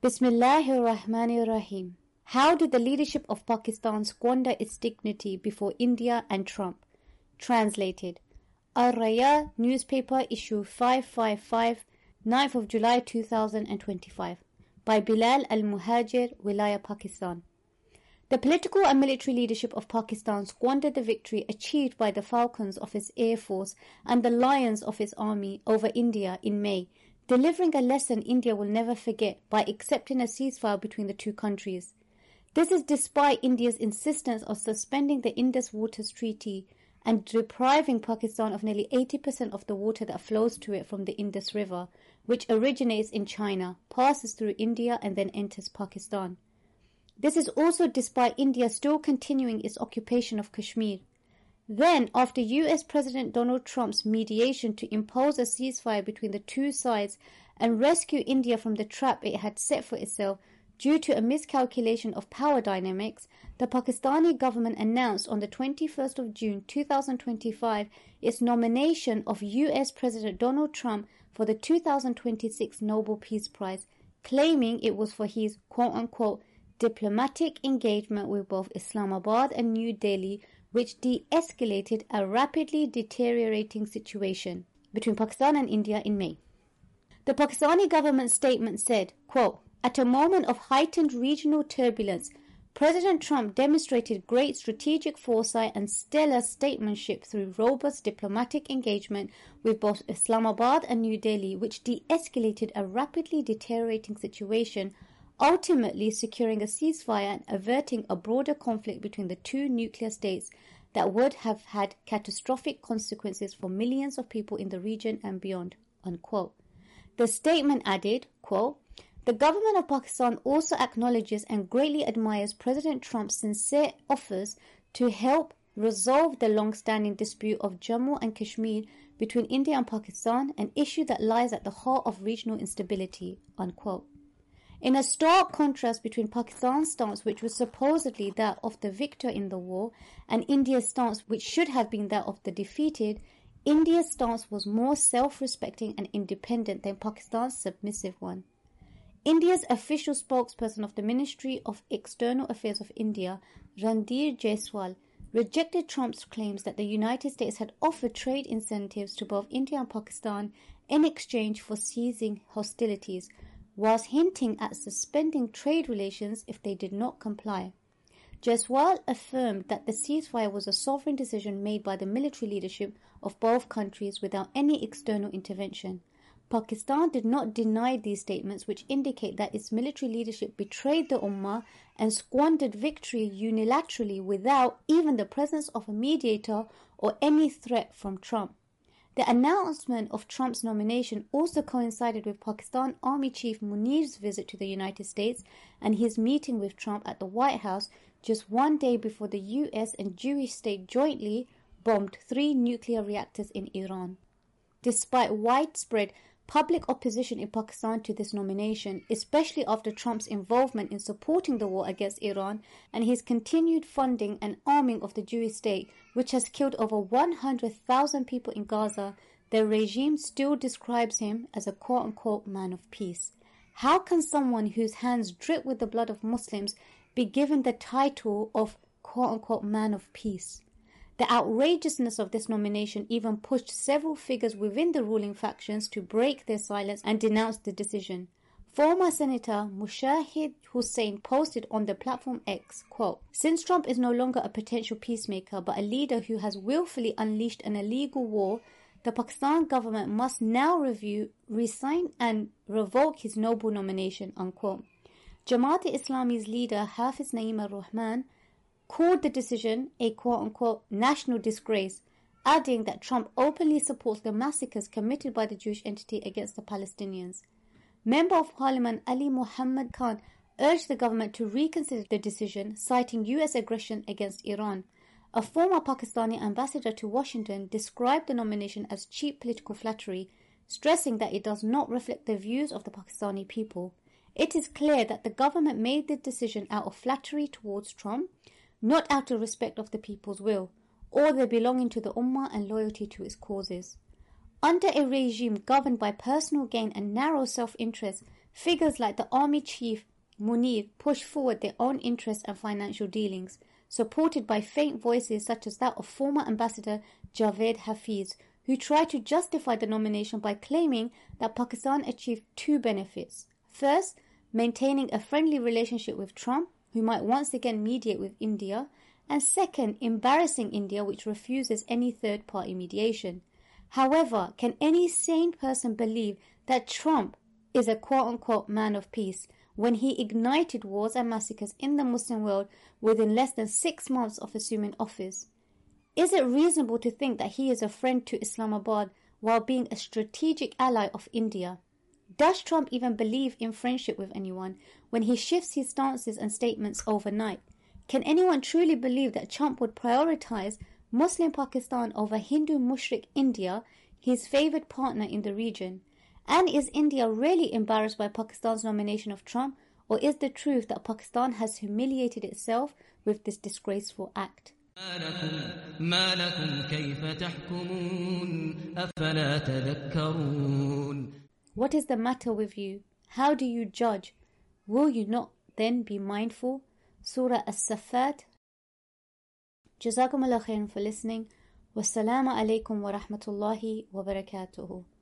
Bismillahir Rahmanir Rahim. How did the leadership of Pakistan squander its dignity before India and Trump? Translated. Al-Raya newspaper issue 555, 9th of July 2025 by Bilal Al-Muhajir, Wilaya, Pakistan. The political and military leadership of Pakistan squandered the victory achieved by the Falcons of its Air Force and the Lions of its army over India in May, delivering a lesson India will never forget by accepting a ceasefire between the two countries. This is despite India's insistence of suspending the Indus Waters Treaty and depriving Pakistan of nearly 80% of the water that flows to it from the Indus River, which originates in China, passes through India and then enters Pakistan. This is also despite India still continuing its occupation of Kashmir. Then, after US President Donald Trump's mediation to impose a ceasefire between the two sides and rescue India from the trap it had set for itself due to a miscalculation of power dynamics, the Pakistani government announced on the 21st of June 2025 its nomination of US President Donald Trump for the 2026 Nobel Peace Prize, claiming it was for his quote-unquote diplomatic engagement with both Islamabad and New Delhi, which de-escalated a rapidly deteriorating situation between Pakistan and India in May. The Pakistani government statement said, quote, "At a moment of heightened regional turbulence, President Trump demonstrated great strategic foresight and stellar statesmanship through robust diplomatic engagement with both Islamabad and New Delhi, which de-escalated a rapidly deteriorating situation, ultimately securing a ceasefire and averting a broader conflict between the two nuclear states that would have had catastrophic consequences for millions of people in the region and beyond." Unquote. The statement added, quote, "The government of Pakistan also acknowledges and greatly admires President Trump's sincere offers to help resolve the long-standing dispute of Jammu and Kashmir between India and Pakistan, an issue that lies at the heart of regional instability." Unquote. In a stark contrast between Pakistan's stance, which was supposedly that of the victor in the war, and India's stance, which should have been that of the defeated, India's stance was more self-respecting and independent than Pakistan's submissive one. India's official spokesperson of the Ministry of External Affairs of India, Randhir Jaiswal, rejected Trump's claims that the United States had offered trade incentives to both India and Pakistan in exchange for ceasing hostilities, whilst hinting at suspending trade relations if they did not comply. Jaiswal affirmed that the ceasefire was a sovereign decision made by the military leadership of both countries without any external intervention. Pakistan did not deny these statements, which indicate that its military leadership betrayed the Ummah and squandered victory unilaterally without even the presence of a mediator or any threat from Trump. The announcement of Trump's nomination also coincided with Pakistan Army Chief Munir's visit to the United States and his meeting with Trump at the White House just one day before the US and Jewish state jointly bombed 3 nuclear reactors in Iran. Despite widespread public opposition in Pakistan to this nomination, especially after Trump's involvement in supporting the war against Iran and his continued funding and arming of the Jewish state, which has killed over 100,000 people in Gaza, the regime still describes him as a quote-unquote man of peace. How can someone whose hands drip with the blood of Muslims be given the title of quote-unquote man of peace? The outrageousness of this nomination even pushed several figures within the ruling factions to break their silence and denounce the decision. Former Senator Mushahid Hussain posted on the platform X, quote, "Since Trump is no longer a potential peacemaker but a leader who has willfully unleashed an illegal war, the Pakistan government must now review, resign and revoke his noble nomination." Unquote. Jamaat-e-Islami's leader Hafiz Naeem al-Rahman called the decision a quote-unquote national disgrace, adding that Trump openly supports the massacres committed by the Jewish entity against the Palestinians. Member of Parliament Ali Muhammad Khan urged the government to reconsider the decision, citing US aggression against Iran. A former Pakistani ambassador to Washington described the nomination as cheap political flattery, stressing that it does not reflect the views of the Pakistani people. It is clear that the government made the decision out of flattery towards Trump, not out of respect of the people's will, or their belonging to the Ummah and loyalty to its causes. Under a regime governed by personal gain and narrow self-interest, Figures like the army chief Munir push forward their own interests and financial dealings, supported by faint voices such as that of former Ambassador Javed Hafiz, who tried to justify the nomination by claiming that Pakistan achieved two benefits. First, maintaining a friendly relationship with Trump, who might once again mediate with India, and second, embarrassing India, which refuses any third-party mediation. However, can any sane person believe that Trump is a quote-unquote man of peace when he ignited wars and massacres in the Muslim world within less than 6 months of assuming office? Is it reasonable to think that he is a friend to Islamabad while being a strategic ally of India? Does Trump even believe in friendship with anyone when he shifts his stances and statements overnight? Can anyone truly believe that Trump would prioritize Muslim Pakistan over Hindu mushrik India, his favoured partner in the region? And is India really embarrassed by Pakistan's nomination of Trump, or is the truth that Pakistan has humiliated itself with this disgraceful act? ما لكم كيف تحكمون أفلا تذكرون. What is the matter with you? How do you judge? Will you not then be mindful? Surah As-Saffat. Jazakumullah khairan for listening. Wassalamu alaikum wa rahmatullahi wa barakatuhu.